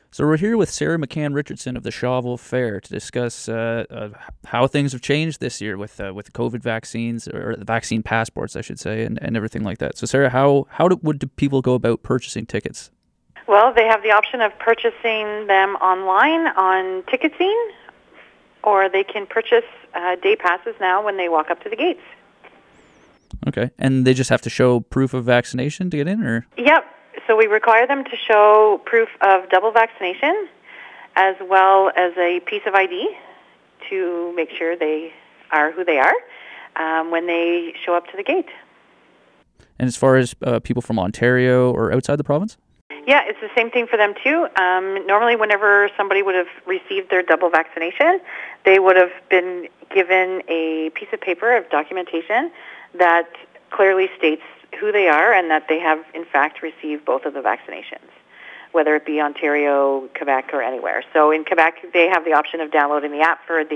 So we're here with Sarah McCann Richardson of the Shawville Fair to discuss how things have changed this year with the COVID vaccines, or the vaccine passports, I should say, and everything like that. So Sarah, would people go about purchasing tickets? Well, they have the option of purchasing them online on Ticketscene, or they can purchase day passes now when they walk up to the gates. Okay, and they just have to show proof of vaccination to get in, or? Yep. So we require them to show proof of double vaccination as well as a piece of ID to make sure they are who they are when they show up to the gate. And as far as people from Ontario or outside the province? Yeah, it's the same thing for them too. Normally whenever somebody would have received their double vaccination, they would have been given a piece of paper of documentation that clearly states who they are and that they have in fact received both of the vaccinations, whether it be Ontario, Quebec, or anywhere. So in Quebec, they have the option of downloading the app for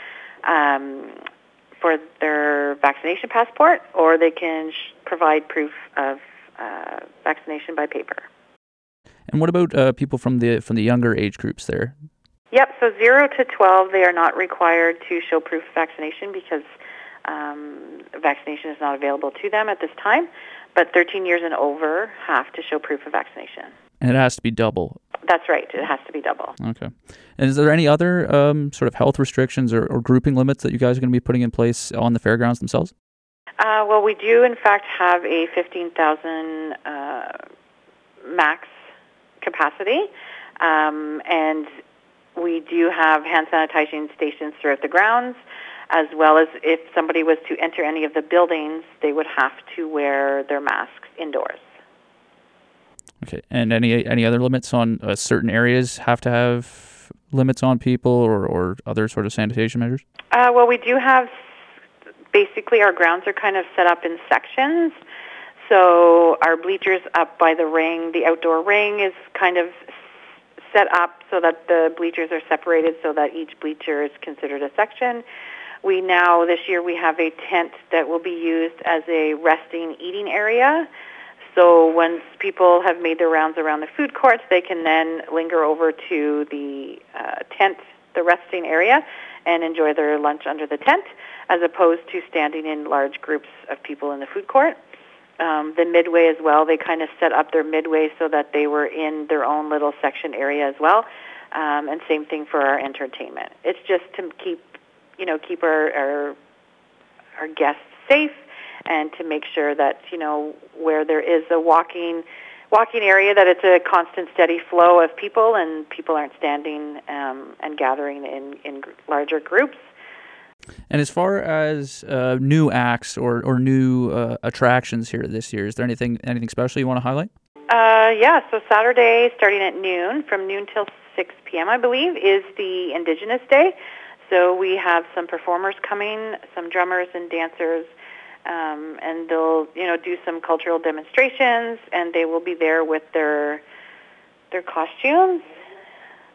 their vaccination passport, or they can provide proof of vaccination by paper. And what about people from the younger age groups there? Yep, so 0 to 12, they are not required to show proof of vaccination because vaccination is not available to them at this time, but 13 years and over have to show proof of vaccination. And it has to be double. That's right, it has to be double. Okay. And is there any other sort of health restrictions or grouping limits that you guys are going to be putting in place on the fairgrounds themselves? Well, we do in fact have a 15,000 max capacity, and we do have hand sanitizing stations throughout the grounds, as well as if somebody was to enter any of the buildings, they would have to wear their masks indoors. Okay, and any other limits on certain areas have to have limits on people or other sort of sanitation measures? Well, we do have, basically our grounds are kind of set up in sections. So our bleachers up by the ring, the outdoor ring is kind of set up so that the bleachers are separated so that each bleacher is considered a section. This year we have a tent that will be used as a resting eating area. So once people have made their rounds around the food courts, they can then linger over to the tent, the resting area, and enjoy their lunch under the tent, as opposed to standing in large groups of people in the food court. The midway as well, they kind of set up their midway so that they were in their own little section area as well. And same thing for our entertainment. It's just to keep our guests safe and to make sure that, where there is a walking area, that it's a constant, steady flow of people and people aren't standing and gathering in larger groups. And as far as new acts or new attractions here this year, is there anything special you want to highlight? So Saturday, starting at noon, from noon till 6 p.m., I believe, is the Indigenous Day. So we have some performers coming, some drummers and dancers, and they'll, do some cultural demonstrations, and they will be there with their costumes,